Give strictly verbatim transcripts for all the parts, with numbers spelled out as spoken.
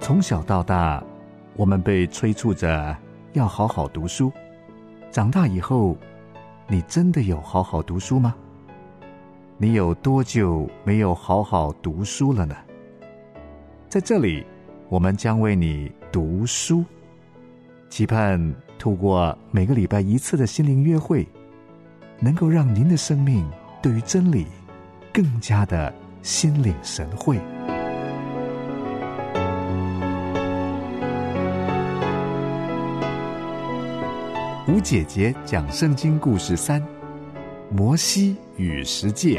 从小到大，我们被催促着要好好读书。长大以后，你真的有好好读书吗？你有多久没有好好读书了呢？在这里，我们将为你读书，期盼透过每个礼拜一次的心灵约会，能够让您的生命对于真理更加的心领神会。吴姐姐讲圣经故事三：摩西与十诫。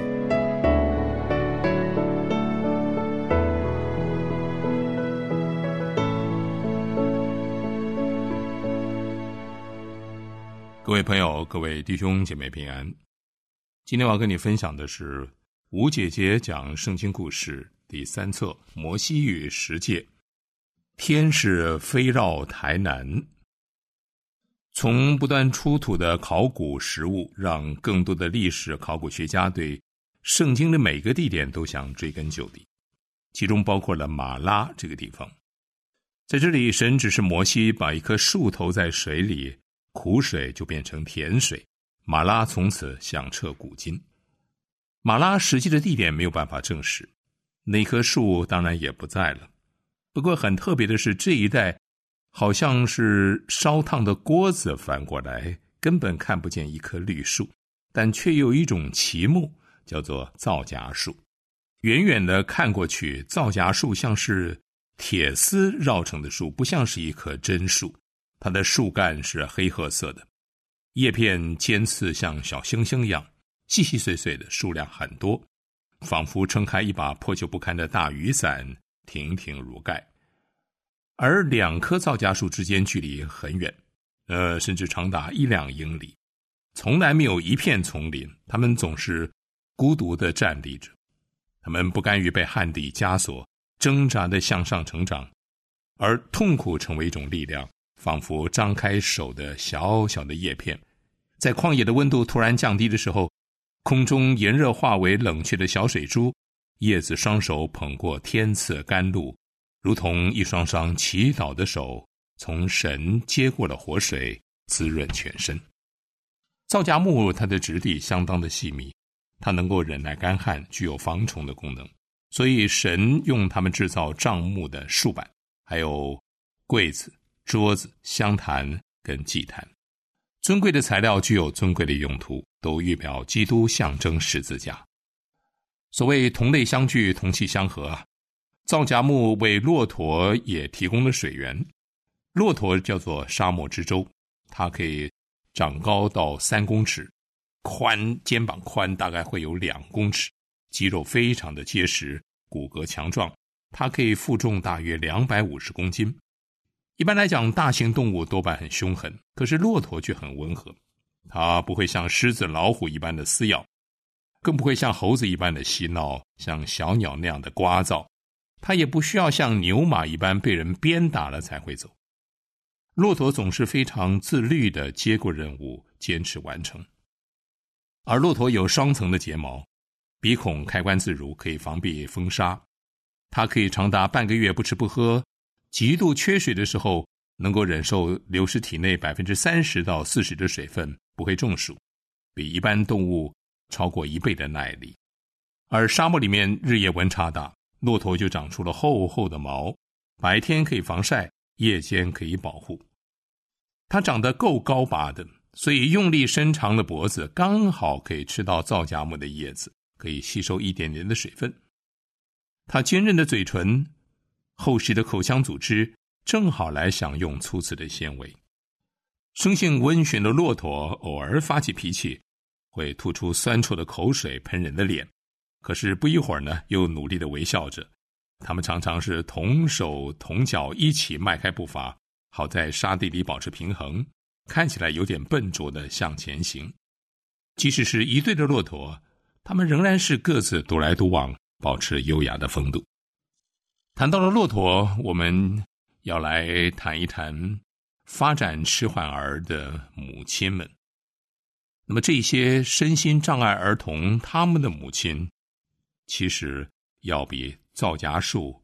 各位朋友，各位弟兄姐妹平安。今天我要跟你分享的是吴姐姐讲圣经故事第三册：摩西与十诫。天是飞绕台南。从不断出土的考古实物，让更多的历史考古学家对圣经的每个地点都想追根究底，其中包括了马拉这个地方。在这里，神指示摩西把一棵树投在水里，苦水就变成甜水，马拉从此响彻古今。马拉实际的地点没有办法证实，那棵树当然也不在了。不过很特别的是，这一带好像是烧烫的锅子翻过来，根本看不见一棵绿树，但却有一种奇木，叫做皂荚树。远远的看过去，皂荚树像是铁丝绕成的树，不像是一棵真树。它的树干是黑褐色的，叶片尖刺像小星星一样，细细碎碎的，数量很多，仿佛撑开一把破旧不堪的大雨伞，亭亭如盖。而两棵皂荚树之间距离很远，呃，甚至长达一两英里，从来没有一片丛林，它们总是孤独地站立着。它们不甘于被旱地枷锁，挣扎地向上成长，而痛苦成为一种力量，仿佛张开手的小小的叶片。在旷野的温度突然降低的时候，空中炎热化为冷却的小水珠，叶子双手捧过天赐甘露，如同一双双祈祷的手，从神接过了活水，滋润全身。皂荚木它的质地相当的细密，它能够忍耐干旱，具有防虫的功能，所以神用它们制造帐幕的树板，还有柜子、桌子、香坛跟祭坛。尊贵的材料具有尊贵的用途，都预表基督，象征十字架。所谓同类相聚，同气相合啊。皂荚木为骆驼也提供了水源。骆驼叫做沙漠之舟，它可以长高到三公尺，宽肩膀宽大概会有两公尺，肌肉非常的结实，骨骼强壮，它可以负重大约两百五十公斤。一般来讲，大型动物多半很凶狠，可是骆驼却很温和，它不会像狮子、老虎一般的撕咬，更不会像猴子一般的嬉闹，像小鸟那样的聒噪。他也不需要像牛马一般被人鞭打了才会走。骆驼总是非常自律地接过任务，坚持完成。而骆驼有双层的睫毛，鼻孔开关自如，可以防避风沙。它可以长达半个月不吃不喝，极度缺水的时候，能够忍受流失体内 百分之三十到四十 的水分，不会中暑，比一般动物超过一倍的耐力。而沙漠里面日夜温差大，骆驼就长出了厚厚的毛，白天可以防晒，夜间可以保护。它长得够高拔的，所以用力伸长了脖子，刚好可以吃到皂荚木的叶子，可以吸收一点点的水分。它坚韧的嘴唇，厚实的口腔组织，正好来享用粗刺的纤维。生性温驯的骆驼偶尔发起脾气，会吐出酸臭的口水喷人的脸，可是不一会儿呢，又努力地微笑着。他们常常是同手同脚一起迈开步伐，好在沙地里保持平衡，看起来有点笨拙地向前行。即使是一对的骆驼，他们仍然是各自独来独往，保持优雅的风度。谈到了骆驼，我们要来谈一谈发展迟缓儿的母亲们。那么这些身心障碍儿童，他们的母亲其实要比皂荚树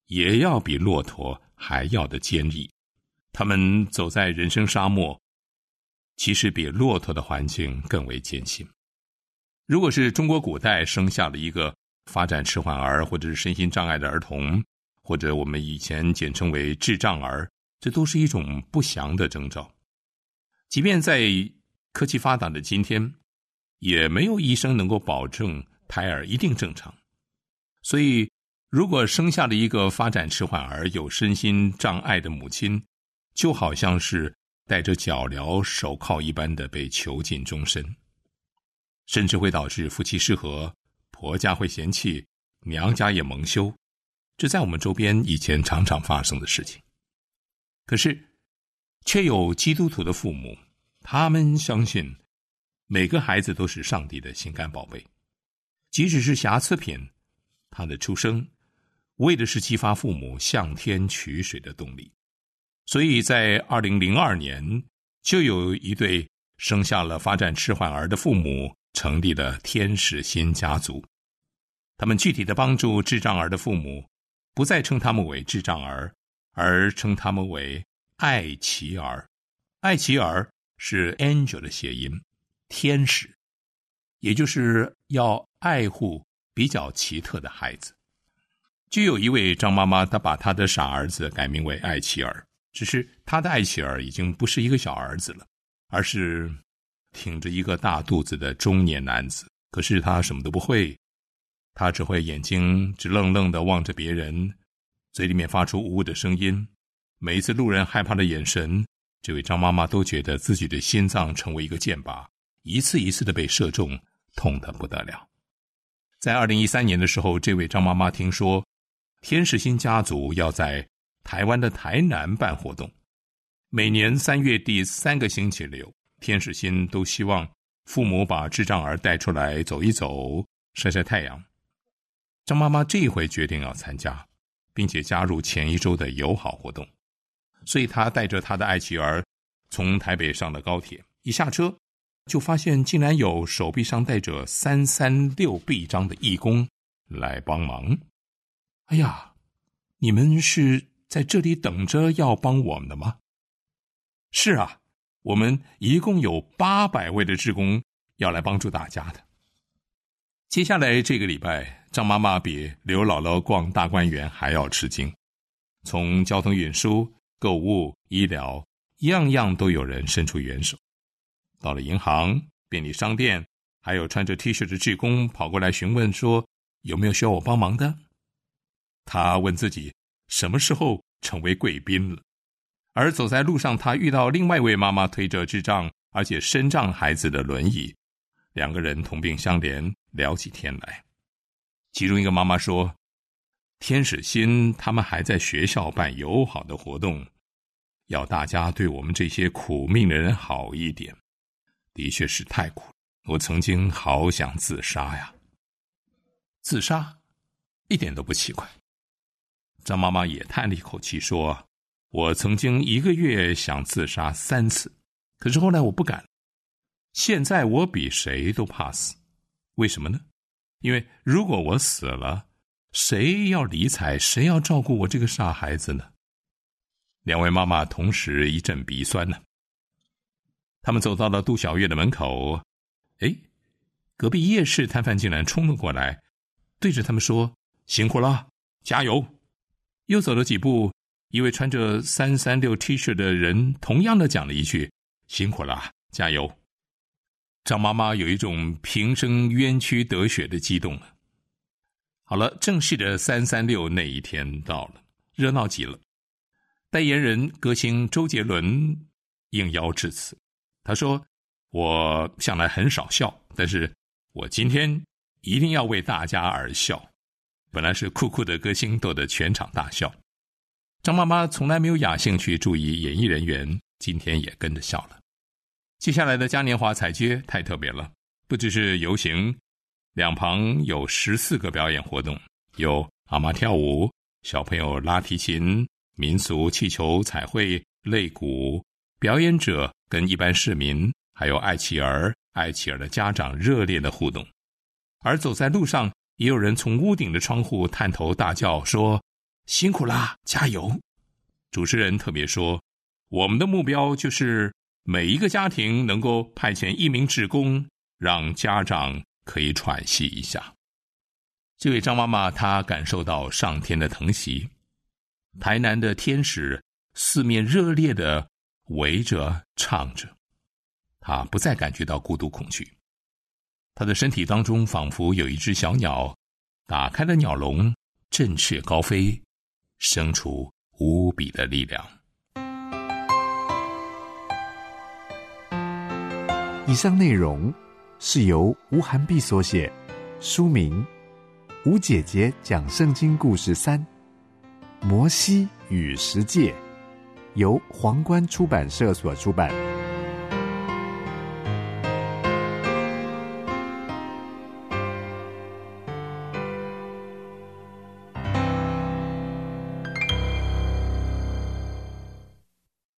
也要比骆驼还要的坚毅。他们走在人生沙漠，其实比骆驼的环境更为艰辛。如果是中国古代生下了一个发展迟缓儿，或者是身心障碍的儿童，或者我们以前简称为智障儿，这都是一种不祥的征兆。即便在科技发达的今天，也没有医生能够保证胎儿一定正常。所以如果生下了一个发展迟缓儿，有身心障碍的母亲，就好像是戴着脚镣手铐一般的被囚禁终身，甚至会导致夫妻失和，婆家会嫌弃，娘家也蒙羞。这在我们周边以前常常发生的事情。可是却有基督徒的父母，他们相信每个孩子都是上帝的心肝宝贝，即使是瑕疵品，他的出生为的是激发父母向天取水的动力。所以在二零零二年，就有一对生下了发展迟缓儿的父母成立了天使心家族。他们具体的帮助智障儿的父母，不再称他们为智障儿，而称他们为爱奇儿。爱奇儿是 angel 的谐音，天使，也就是要爱护比较奇特的孩子。就有一位张妈妈，她把她的傻儿子改名为爱奇儿，只是她的爱奇儿已经不是一个小儿子了，而是挺着一个大肚子的中年男子。可是他什么都不会，他只会眼睛直愣愣地望着别人，嘴里面发出呜呜的声音。每一次路人害怕的眼神，这位张妈妈都觉得自己的心脏成为一个箭靶，一次一次的被射中，痛得不得了。在二零一三年的时候，这位张妈妈听说天使心家族要在台湾的台南办活动，每年三月第三个星期六，天使心都希望父母把智障儿带出来走一走，晒晒太阳。张妈妈这一回决定要参加，并且加入前一周的友好活动。所以她带着她的爱奇儿从台北上了高铁，一下车就发现竟然有手臂上带着三三六臂章的义工来帮忙。哎呀，你们是在这里等着要帮我们的吗？是啊，我们一共有八百位的志工要来帮助大家的。接下来这个礼拜，张妈妈比刘姥姥逛大观园还要吃惊。从交通运输、购物、医疗，样样都有人伸出援手。到了银行、便利商店，还有穿着 T 恤的志工跑过来询问说，有没有需要我帮忙的？他问自己什么时候成为贵宾了。而走在路上，他遇到另外一位妈妈推着智障而且身障孩子的轮椅，两个人同病相怜，聊起天来。其中一个妈妈说，天使心他们还在学校办友好的活动，要大家对我们这些苦命的人好一点。的确是太苦了，我曾经好想自杀呀。自杀一点都不奇怪。张妈妈也叹了一口气说，我曾经一个月想自杀三次，可是后来我不敢。现在我比谁都怕死。为什么呢？因为如果我死了，谁要理睬，谁要照顾我这个傻孩子呢？两位妈妈同时一阵鼻酸呢。他们走到了杜小月的门口，诶，隔壁夜市摊贩竟然冲了过来，对着他们说，辛苦了，加油。又走了几步，一位穿着三三六 T 恤的人同样的讲了一句，辛苦了，加油。张妈妈有一种平生冤屈得雪的激动了。好了，正式的三三六那一天到了，热闹极了。代言人歌星周杰伦应邀致辞，他说，我向来很少笑，但是我今天一定要为大家而笑。本来是酷酷的歌星逗得全场大笑。张妈妈从来没有雅兴趣注意演艺人员，今天也跟着笑了。接下来的嘉年华彩街太特别了，不只是游行，两旁有十四个表演活动，有阿嬷跳舞、小朋友拉提琴、民俗气球彩绘、擂鼓，表演者跟一般市民还有爱企儿、爱企儿的家长热烈的互动。而走在路上，也有人从屋顶的窗户探头大叫说， 辛苦啦，加油。主持人特别说，我们的目标就是每一个家庭能够派遣一名志工，让家长可以喘息一下。这位张妈妈她感受到上天的疼惜，台南的天使四面热烈地围着唱着，她不再感觉到孤独恐惧。她的身体当中仿佛有一只小鸟打开了鸟笼，振翅高飞，生出无比的力量。 以上内容是由吴涵碧所写，书名《吴姐姐讲圣经故事三：摩西与十诫》，由皇冠出版社所出版。